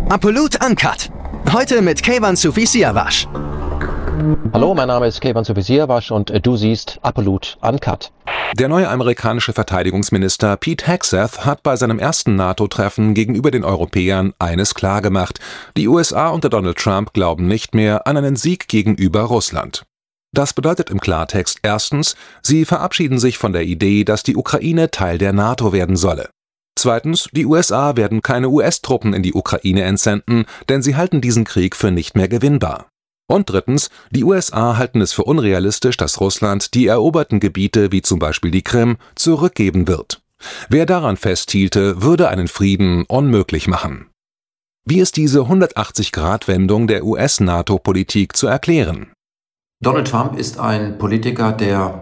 Apollut Uncut. Heute mit Keyvan Sufi Siavash. Hallo, mein Name ist Keyvan Sufi Siavash und du siehst Apollut Uncut. Der neue amerikanische Verteidigungsminister Pete Hegseth hat bei seinem ersten NATO-Treffen gegenüber den Europäern eines klargemacht: Die USA unter Donald Trump glauben nicht mehr an einen Sieg gegenüber Russland. Das bedeutet im Klartext erstens, sie verabschieden sich von der Idee, dass die Ukraine Teil der NATO werden solle. Zweitens, die USA werden keine US-Truppen in die Ukraine entsenden, denn sie halten diesen Krieg für nicht mehr gewinnbar. Und drittens, die USA halten es für unrealistisch, dass Russland die eroberten Gebiete, wie zum Beispiel die Krim, zurückgeben wird. Wer daran festhielte, würde einen Frieden unmöglich machen. Wie ist diese 180-Grad-Wendung der US-NATO-Politik zu erklären? Donald Trump ist ein Politiker, der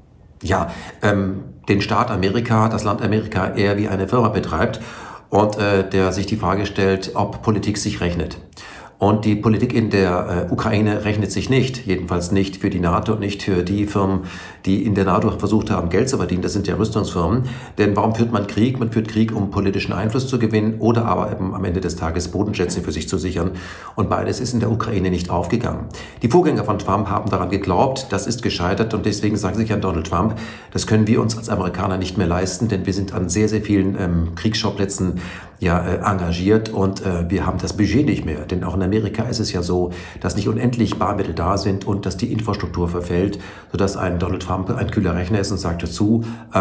den Staat Amerika, das Land Amerika eher wie eine Firma betreibt und der sich die Frage stellt, ob Politik sich rechnet. Und die Politik in der Ukraine rechnet sich nicht, jedenfalls nicht für die NATO und nicht für die Firmen, die in der NATO versucht haben, Geld zu verdienen. Das sind ja Rüstungsfirmen. Denn warum führt man Krieg? Man führt Krieg, um politischen Einfluss zu gewinnen oder aber eben am Ende des Tages Bodenschätze für sich zu sichern. Und beides ist in der Ukraine nicht aufgegangen. Die Vorgänger von Trump haben daran geglaubt, das ist gescheitert und deswegen sagen sich an Donald Trump, das können wir uns als Amerikaner nicht mehr leisten, denn wir sind an sehr, sehr vielen Kriegsschauplätzen engagiert und wir haben das Budget nicht mehr. Denn auch in Amerika ist es ja so, dass nicht unendlich Barmittel da sind und dass die Infrastruktur verfällt, sodass ein Donald Trump ein kühler Rechner ist und sagt dazu,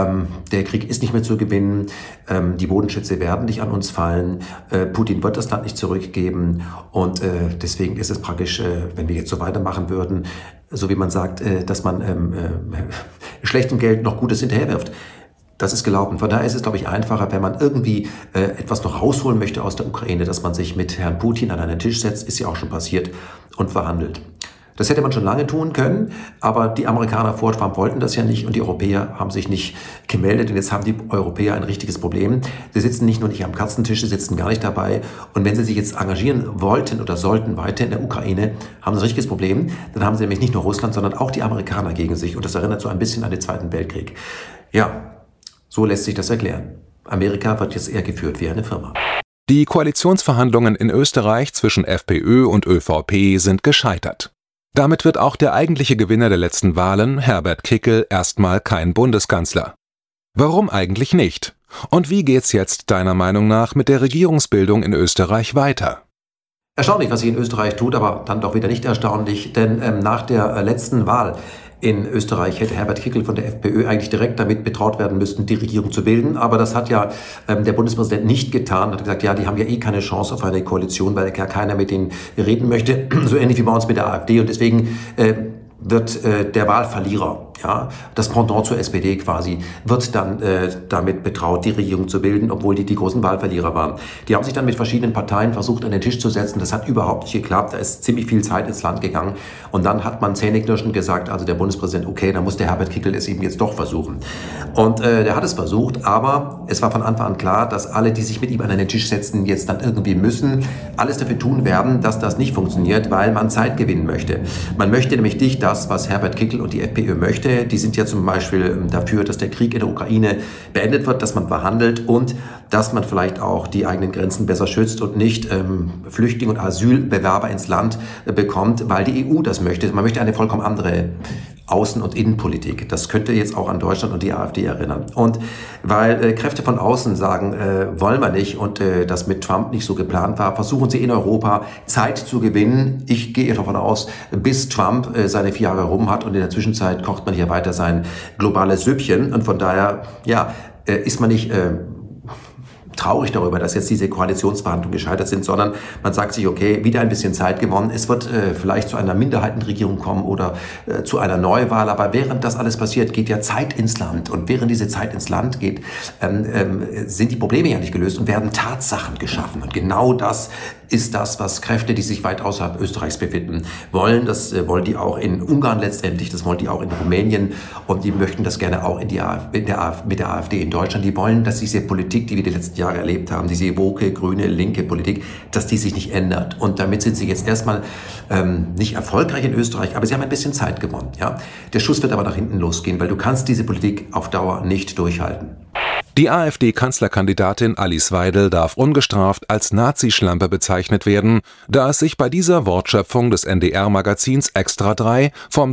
der Krieg ist nicht mehr zu gewinnen, die Bodenschätze werden nicht an uns fallen, Putin wird das Land nicht zurückgeben und deswegen ist es praktisch, wenn wir jetzt so weitermachen würden, so wie man sagt, dass man schlechtem Geld noch Gutes hinterherwirft. Das ist gelaufen. Von daher ist es, glaube ich, einfacher, wenn man irgendwie etwas noch rausholen möchte aus der Ukraine, dass man sich mit Herrn Putin an einen Tisch setzt, ist ja auch schon passiert, und verhandelt. Das hätte man schon lange tun können, aber die Amerikaner vor Trump wollten das ja nicht und die Europäer haben sich nicht gemeldet und jetzt haben die Europäer ein richtiges Problem. Sie sitzen nicht nur nicht am Katzentisch, sie sitzen gar nicht dabei und wenn sie sich jetzt engagieren wollten oder sollten weiter in der Ukraine, haben sie ein richtiges Problem. Dann haben sie nämlich nicht nur Russland, sondern auch die Amerikaner gegen sich und das erinnert so ein bisschen an den Zweiten Weltkrieg. Ja, so lässt sich das erklären. Amerika wird jetzt eher geführt wie eine Firma. Die Koalitionsverhandlungen in Österreich zwischen FPÖ und ÖVP sind gescheitert. Damit wird auch der eigentliche Gewinner der letzten Wahlen, Herbert Kickl, erstmal kein Bundeskanzler. Warum eigentlich nicht? Und wie geht's jetzt deiner Meinung nach mit der Regierungsbildung in Österreich weiter? Erstaunlich, was sich in Österreich tut, aber dann doch wieder nicht erstaunlich, denn nach der letzten Wahl in Österreich hätte Herbert Kickl von der FPÖ eigentlich direkt damit betraut werden müssen, die Regierung zu bilden. Aber das hat ja der Bundespräsident nicht getan. Hat gesagt, ja, die haben ja eh keine Chance auf eine Koalition, weil ja keiner mit denen reden möchte. So ähnlich wie bei uns mit der AfD. Und deswegen wird der Wahlverlierer, ja, das Pendant zur SPD quasi, wird dann damit betraut, die Regierung zu bilden, obwohl die großen Wahlverlierer waren. Die haben sich dann mit verschiedenen Parteien versucht, an den Tisch zu setzen. Das hat überhaupt nicht geklappt. Da ist ziemlich viel Zeit ins Land gegangen. Und dann hat man zähneknirschend gesagt, also der Bundespräsident, okay, dann muss der Herbert Kickl es eben jetzt doch versuchen. Und der hat es versucht, aber es war von Anfang an klar, dass alle, die sich mit ihm an den Tisch setzen, jetzt dann irgendwie müssen, alles dafür tun werden, dass das nicht funktioniert, weil man Zeit gewinnen möchte. Man möchte nämlich nicht das, was Herbert Kickl und die FPÖ möchte. Die sind ja zum Beispiel dafür, dass der Krieg in der Ukraine beendet wird, dass man verhandelt und dass man vielleicht auch die eigenen Grenzen besser schützt und nicht Flüchtlinge und Asylbewerber ins Land bekommt, weil die EU das möchte. Man möchte eine vollkommen andere Außen- und Innenpolitik. Das könnte jetzt auch an Deutschland und die AfD erinnern. Und weil Kräfte von außen sagen, wollen wir nicht und das mit Trump nicht so geplant war, versuchen sie in Europa Zeit zu gewinnen. Ich gehe davon aus, bis Trump seine 4 Jahre rum hat und in der Zwischenzeit kocht man hier weiter sein globales Süppchen. Und von daher, ist man nicht traurig darüber, dass jetzt diese Koalitionsverhandlungen gescheitert sind, sondern man sagt sich, okay, wieder ein bisschen Zeit gewonnen. Es wird vielleicht zu einer Minderheitenregierung kommen oder zu einer Neuwahl. Aber während das alles passiert, geht ja Zeit ins Land. Und während diese Zeit ins Land geht, sind die Probleme ja nicht gelöst und werden Tatsachen geschaffen. Und genau das ist das, was Kräfte, die sich weit außerhalb Österreichs befinden, wollen. Das wollen die auch in Ungarn letztendlich, das wollen die auch in Rumänien und die möchten das gerne auch mit der AfD in Deutschland. Die wollen, dass diese Politik, die wir die letzten Jahre erlebt haben, diese woke, grüne, linke Politik, dass die sich nicht ändert. Und damit sind sie jetzt erstmal nicht erfolgreich in Österreich, aber sie haben ein bisschen Zeit gewonnen. Ja? Der Schuss wird aber nach hinten losgehen, weil du kannst diese Politik auf Dauer nicht durchhalten. Die AfD-Kanzlerkandidatin Alice Weidel darf ungestraft als Nazischlampe bezeichnet werden, da es sich bei dieser Wortschöpfung des NDR-Magazins Extra 3 vom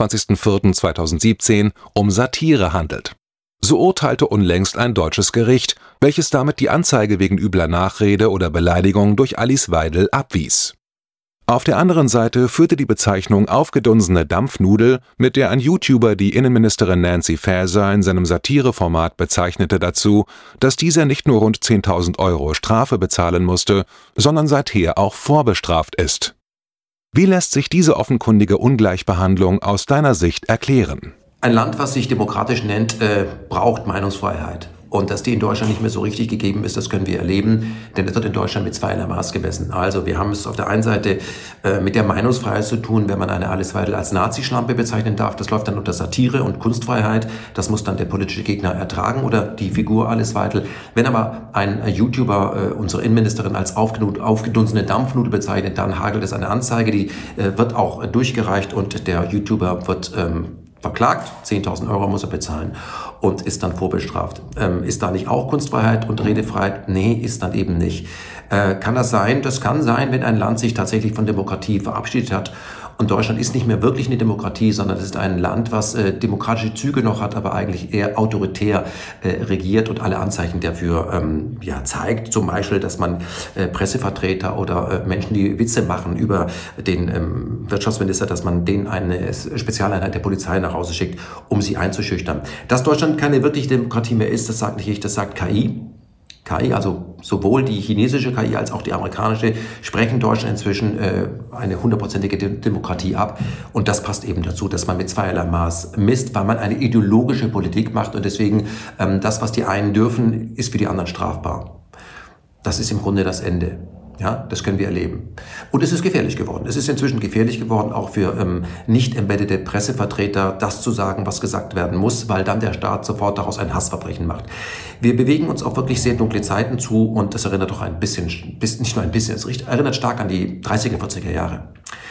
27.04.2017 um Satire handelt. So urteilte unlängst ein deutsches Gericht, welches damit die Anzeige wegen übler Nachrede oder Beleidigung durch Alice Weidel abwies. Auf der anderen Seite führte die Bezeichnung aufgedunsene Dampfnudel, mit der ein YouTuber die Innenministerin Nancy Faeser in seinem Satireformat bezeichnete, dazu, dass dieser nicht nur rund 10.000 € Strafe bezahlen musste, sondern seither auch vorbestraft ist. Wie lässt sich diese offenkundige Ungleichbehandlung aus deiner Sicht erklären? Ein Land, was sich demokratisch nennt, braucht Meinungsfreiheit. Und dass die in Deutschland nicht mehr so richtig gegeben ist, das können wir erleben, denn es wird in Deutschland mit zweierlei Maß gemessen. Also wir haben es auf der einen Seite mit der Meinungsfreiheit zu tun, wenn man eine Alice Weidel als Nazischlampe bezeichnen darf. Das läuft dann unter Satire und Kunstfreiheit. Das muss dann der politische Gegner ertragen oder die Figur Alice Weidel. Wenn aber ein YouTuber unsere Innenministerin als aufgedunsene Dampfnudel bezeichnet, dann hagelt es eine Anzeige, die wird auch durchgereicht und der YouTuber wird verklagt, 10.000 € muss er bezahlen und ist dann vorbestraft. Ist da nicht auch Kunstfreiheit und Redefreiheit? Nee, ist dann eben nicht. Kann das sein? Das kann sein, wenn ein Land sich tatsächlich von Demokratie verabschiedet hat. Und Deutschland ist nicht mehr wirklich eine Demokratie, sondern es ist ein Land, was demokratische Züge noch hat, aber eigentlich eher autoritär regiert und alle Anzeichen dafür zeigt. Zum Beispiel, dass man Pressevertreter oder Menschen, die Witze machen über den Wirtschaftsminister, dass man denen eine Spezialeinheit der Polizei nach Hause schickt, um sie einzuschüchtern. Dass Deutschland keine wirkliche Demokratie mehr ist, das sagt nicht ich, das sagt KI. KI, also sowohl die chinesische KI als auch die amerikanische, sprechen Deutschland inzwischen eine 100%ige Demokratie ab. Und das passt eben dazu, dass man mit zweierlei Maß misst, weil man eine ideologische Politik macht und deswegen das, was die einen dürfen, ist für die anderen strafbar. Das ist im Grunde das Ende. Ja, das können wir erleben. Und es ist gefährlich geworden. Es ist inzwischen gefährlich geworden, auch für nicht embeddete Pressevertreter, das zu sagen, was gesagt werden muss, weil dann der Staat sofort daraus ein Hassverbrechen macht. Wir bewegen uns auf wirklich sehr dunkle Zeiten zu und das erinnert doch ein bisschen, nicht nur ein bisschen, es erinnert stark an die 30er, 40er Jahre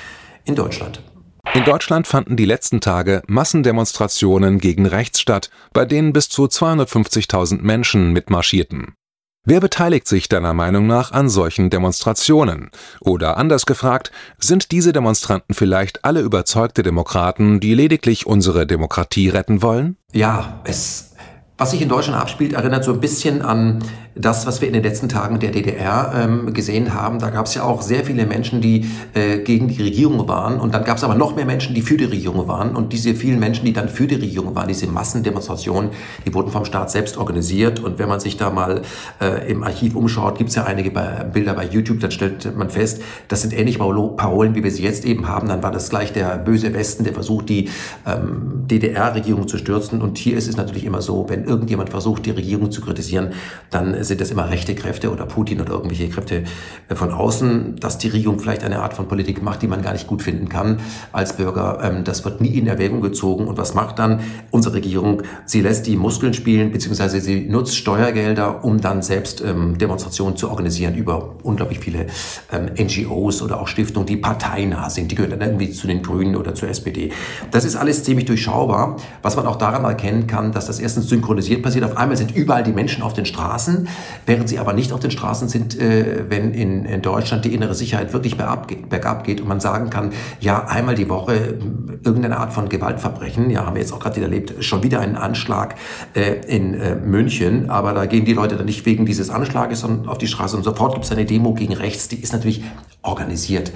in Deutschland. In Deutschland fanden die letzten Tage Massendemonstrationen gegen rechts statt, bei denen bis zu 250.000 Menschen mitmarschierten. Wer beteiligt sich deiner Meinung nach an solchen Demonstrationen? Oder anders gefragt, sind diese Demonstranten vielleicht alle überzeugte Demokraten, die lediglich unsere Demokratie retten wollen? Ja, was sich in Deutschland abspielt, erinnert so ein bisschen an das, was wir in den letzten Tagen der DDR gesehen haben. Da gab es ja auch sehr viele Menschen, die gegen die Regierung waren. Und dann gab es aber noch mehr Menschen, die für die Regierung waren. Und diese vielen Menschen, die dann für die Regierung waren, diese Massendemonstrationen, die wurden vom Staat selbst organisiert. Und wenn man sich da mal im Archiv umschaut, gibt es ja einige Bilder bei YouTube, dann stellt man fest, das sind ähnliche Parolen, wie wir sie jetzt eben haben. Dann war das gleich der böse Westen, der versucht, die DDR-Regierung zu stürzen. Und hier ist es natürlich immer so, wenn irgendjemand versucht, die Regierung zu kritisieren, dann sind das immer rechte Kräfte oder Putin oder irgendwelche Kräfte von außen, dass die Regierung vielleicht eine Art von Politik macht, die man gar nicht gut finden kann als Bürger. Das wird nie in Erwägung gezogen. Und was macht dann unsere Regierung? Sie lässt die Muskeln spielen, beziehungsweise sie nutzt Steuergelder, um dann selbst Demonstrationen zu organisieren über unglaublich viele NGOs oder auch Stiftungen, die parteinah sind. Die gehören dann irgendwie zu den Grünen oder zur SPD. Das ist alles ziemlich durchschaubar, was man auch daran erkennen kann, dass das erstens synchronisiert passiert. Auf einmal sind überall die Menschen auf den Straßen, während sie aber nicht auf den Straßen sind, wenn in Deutschland die innere Sicherheit wirklich bergab geht und man sagen kann, ja, einmal die Woche irgendeine Art von Gewaltverbrechen, ja, haben wir jetzt auch gerade wieder erlebt, schon wieder einen Anschlag in München, aber da gehen die Leute dann nicht wegen dieses Anschlages auf die Straße und sofort gibt es eine Demo gegen rechts, die ist natürlich organisiert.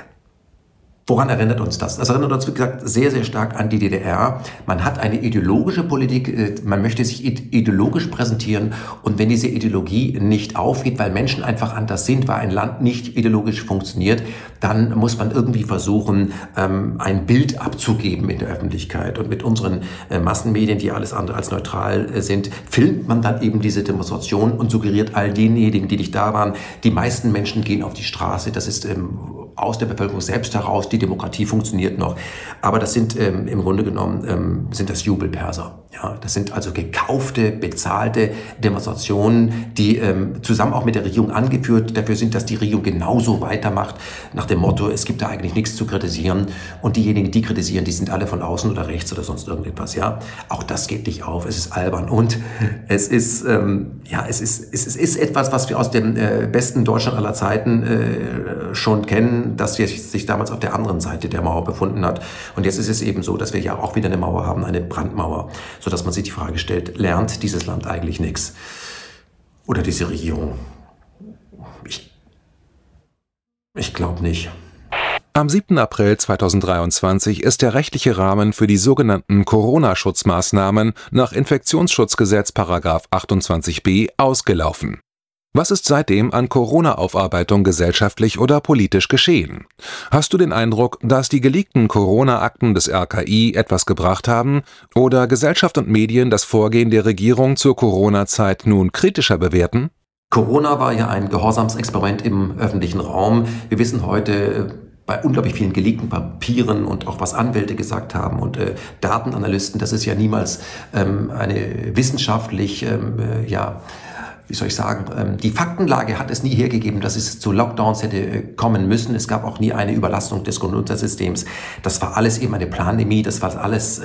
Woran erinnert uns das? Das erinnert uns, wie gesagt, sehr, sehr stark an die DDR. Man hat eine ideologische Politik, man möchte sich ideologisch präsentieren und wenn diese Ideologie nicht aufgeht, weil Menschen einfach anders sind, weil ein Land nicht ideologisch funktioniert, dann muss man irgendwie versuchen, ein Bild abzugeben in der Öffentlichkeit. Und mit unseren Massenmedien, die alles andere als neutral sind, filmt man dann eben diese Demonstration und suggeriert all denjenigen, die nicht da waren, die meisten Menschen gehen auf die Straße. Das ist aus der Bevölkerung selbst heraus, die Demokratie funktioniert noch. Aber das sind im Grunde genommen sind das Jubelperser. Ja, das sind also gekaufte, bezahlte Demonstrationen, die zusammen auch mit der Regierung angeführt dafür sind, dass die Regierung genauso weitermacht, nach dem Motto, es gibt da eigentlich nichts zu kritisieren und diejenigen, die kritisieren, die sind alle von außen oder rechts oder sonst irgendetwas. Ja, auch das geht nicht auf, es ist albern und es ist etwas, was wir aus dem besten Deutschland aller Zeiten schon kennen, das sich damals auf der anderen Seite der Mauer befunden hat. Und jetzt ist es eben so, dass wir ja auch wieder eine Mauer haben, eine Brandmauer, sodass man sich die Frage stellt, lernt dieses Land eigentlich nichts? Oder diese Regierung? Ich glaube nicht. Am 7. April 2023 ist der rechtliche Rahmen für die sogenannten Corona-Schutzmaßnahmen nach Infektionsschutzgesetz § 28b ausgelaufen. Was ist seitdem an Corona-Aufarbeitung gesellschaftlich oder politisch geschehen? Hast du den Eindruck, dass die geleakten Corona-Akten des RKI etwas gebracht haben oder Gesellschaft und Medien das Vorgehen der Regierung zur Corona-Zeit nun kritischer bewerten? Corona war ja ein Gehorsamsexperiment im öffentlichen Raum. Wir wissen heute bei unglaublich vielen geleakten Papieren und auch was Anwälte gesagt haben und Datenanalysten, dass es ja niemals eine wissenschaftlich, die Faktenlage hat es nie hergegeben, dass es zu Lockdowns hätte kommen müssen. Es gab auch nie eine Überlastung des Gesundheitssystems. Das war alles eben eine Pandemie, das war alles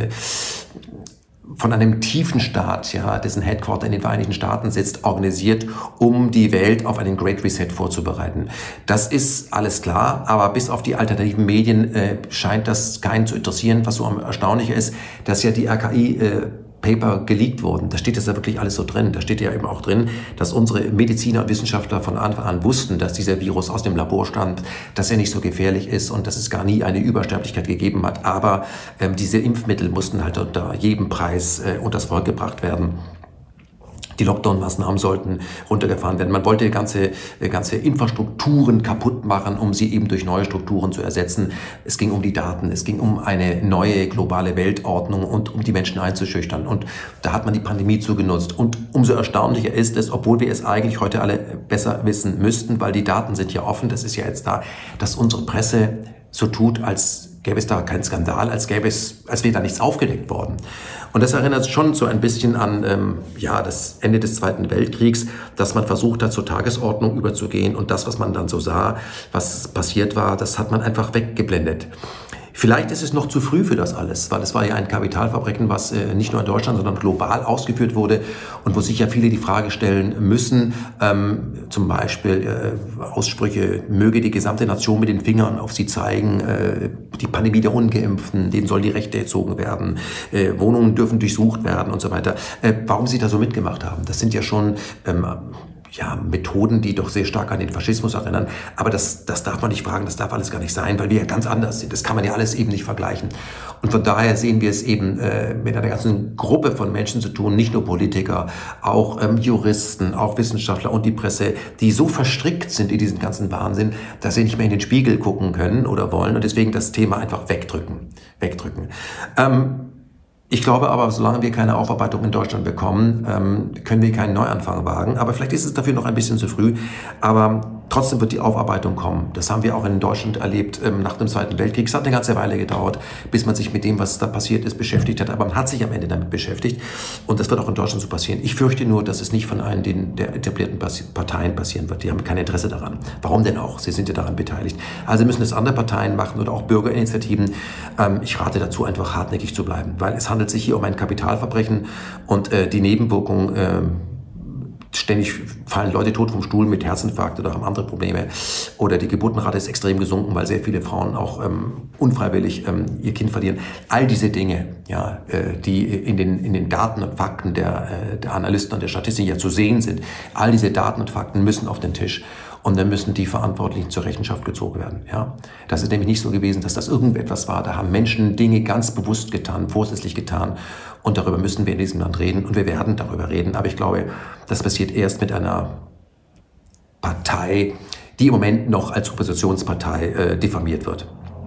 von einem tiefen Staat, ja, dessen Headquarter in den Vereinigten Staaten sitzt, organisiert, um die Welt auf einen Great Reset vorzubereiten. Das ist alles klar, aber bis auf die alternativen Medien scheint das keinen zu interessieren. Was so erstaunlicher ist, dass ja die RKI-Paper geleakt wurden. Da steht das ja wirklich alles so drin. Da steht ja eben auch drin, dass unsere Mediziner und Wissenschaftler von Anfang an wussten, dass dieser Virus aus dem Labor stammt, dass er nicht so gefährlich ist und dass es gar nie eine Übersterblichkeit gegeben hat. Aber diese Impfmittel mussten halt unter jedem Preis unters Volk gebracht werden. Die Lockdown-Maßnahmen sollten runtergefahren werden. Man wollte ganze Infrastrukturen kaputt machen, um sie eben durch neue Strukturen zu ersetzen. Es ging um die Daten, es ging um eine neue globale Weltordnung und um die Menschen einzuschüchtern. Und da hat man die Pandemie zugenutzt. Und umso erstaunlicher ist es, obwohl wir es eigentlich heute alle besser wissen müssten, weil die Daten sind ja offen, das ist ja jetzt da, dass unsere Presse so tut, als gäbe es da keinen Skandal, als wäre da nichts aufgedeckt worden. Und das erinnert schon so ein bisschen an das Ende des Zweiten Weltkriegs, dass man versucht hat, zur Tagesordnung überzugehen und das, was man dann so sah, was passiert war, das hat man einfach weggeblendet. Vielleicht ist es noch zu früh für das alles, weil es war ja ein Kapitalverbrechen, was nicht nur in Deutschland, sondern global ausgeführt wurde und wo sich ja viele die Frage stellen müssen, zum Beispiel Aussprüche, möge die gesamte Nation mit den Fingern auf sie zeigen, die Pandemie der Ungeimpften, denen sollen die Rechte entzogen werden, Wohnungen dürfen durchsucht werden und so weiter. Warum sie da so mitgemacht haben, das sind ja schon Methoden, die doch sehr stark an den Faschismus erinnern. Aber das darf man nicht fragen, das darf alles gar nicht sein, weil wir ja ganz anders sind. Das kann man ja alles eben nicht vergleichen. Und von daher sehen wir es eben mit einer ganzen Gruppe von Menschen zu tun, nicht nur Politiker, auch Juristen, auch Wissenschaftler und die Presse, die so verstrickt sind in diesen ganzen Wahnsinn, dass sie nicht mehr in den Spiegel gucken können oder wollen und deswegen das Thema einfach wegdrücken. Ich glaube aber, solange wir keine Aufarbeitung in Deutschland bekommen, können wir keinen Neuanfang wagen. Aber vielleicht ist es dafür noch ein bisschen zu früh. Aber trotzdem wird die Aufarbeitung kommen. Das haben wir auch in Deutschland erlebt nach dem Zweiten Weltkrieg. Es hat eine ganze Weile gedauert, bis man sich mit dem, was da passiert ist, beschäftigt hat. Aber man hat sich am Ende damit beschäftigt. Und das wird auch in Deutschland so passieren. Ich fürchte nur, dass es nicht von einer der etablierten Parteien passieren wird. Die haben kein Interesse daran. Warum denn auch? Sie sind ja daran beteiligt. Also müssen es andere Parteien machen oder auch Bürgerinitiativen. Ich rate dazu, einfach hartnäckig zu bleiben. Weil es handelt sich hier um ein Kapitalverbrechen und die Nebenwirkungen, ständig fallen Leute tot vom Stuhl mit Herzinfarkt oder haben andere Probleme oder die Geburtenrate ist extrem gesunken, weil sehr viele Frauen auch unfreiwillig ihr Kind verlieren. All diese Dinge, die in den Daten und Fakten der Analysten und der Statistiken ja zu sehen sind, all diese Daten und Fakten müssen auf den Tisch. Und dann müssen die Verantwortlichen zur Rechenschaft gezogen werden. Ja? Das ist nämlich nicht so gewesen, dass das irgendetwas war. Da haben Menschen Dinge ganz bewusst getan, vorsätzlich getan. Und darüber müssen wir in diesem Land reden. Und wir werden darüber reden. Aber ich glaube, das passiert erst mit einer Partei, die im Moment noch als Oppositionspartei diffamiert wird.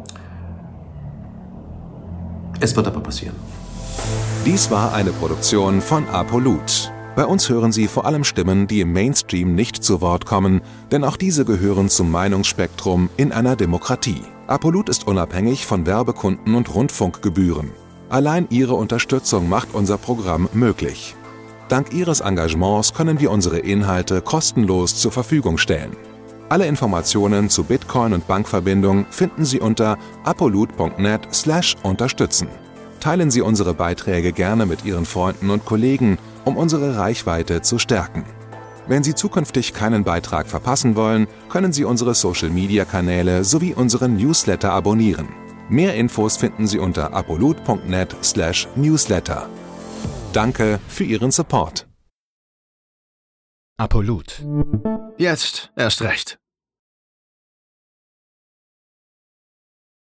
Es wird aber passieren. Dies war eine Produktion von Apolut. Bei uns hören Sie vor allem Stimmen, die im Mainstream nicht zu Wort kommen, denn auch diese gehören zum Meinungsspektrum in einer Demokratie. Apolut ist unabhängig von Werbekunden und Rundfunkgebühren. Allein Ihre Unterstützung macht unser Programm möglich. Dank Ihres Engagements können wir unsere Inhalte kostenlos zur Verfügung stellen. Alle Informationen zu Bitcoin und Bankverbindung finden Sie unter apollut.net/unterstützen. Teilen Sie unsere Beiträge gerne mit Ihren Freunden und Kollegen, um unsere Reichweite zu stärken. Wenn Sie zukünftig keinen Beitrag verpassen wollen, können Sie unsere Social-Media-Kanäle sowie unseren Newsletter abonnieren. Mehr Infos finden Sie unter apollut.net/newsletter. Danke für Ihren Support. Apollut. Jetzt erst recht.